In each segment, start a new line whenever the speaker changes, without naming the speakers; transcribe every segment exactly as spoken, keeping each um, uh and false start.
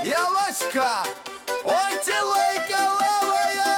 Ялочка, ой, ты лайковая!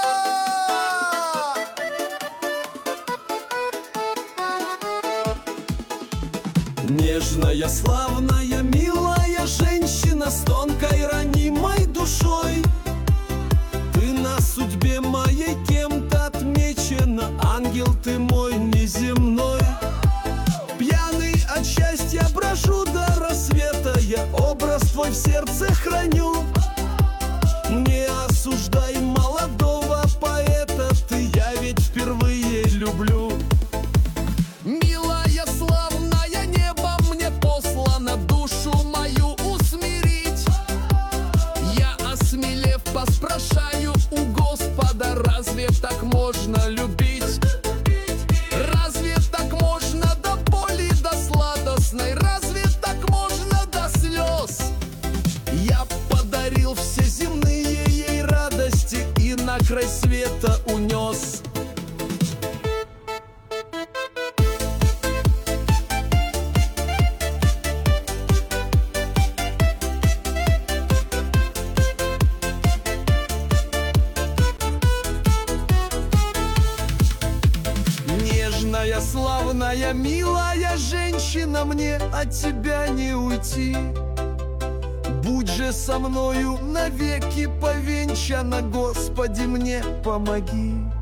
Нежная, славная, милая женщина с тонкой ранимой душой. Ты на судьбе моей кем-то отмечена, ангел ты мой неземной. Пьяный от счастья брожу до рассвета, я образ твой в сердце храню. Не осуждай молодого поэта, ты, я ведь впервые люблю.
Милая, славная, небо мне послано душу мою усмирить. Я, осмелев, поспрашаю у Господа, разве так можно любить? Разве так можно до боли, до сладостной? Разве так можно до слез? Я подарил все земные ей радости и на край света унес. Нежная, славная, милая женщина, мне от тебя не уйти. Будь же со мною навеки повенчана, Господи, мне помоги.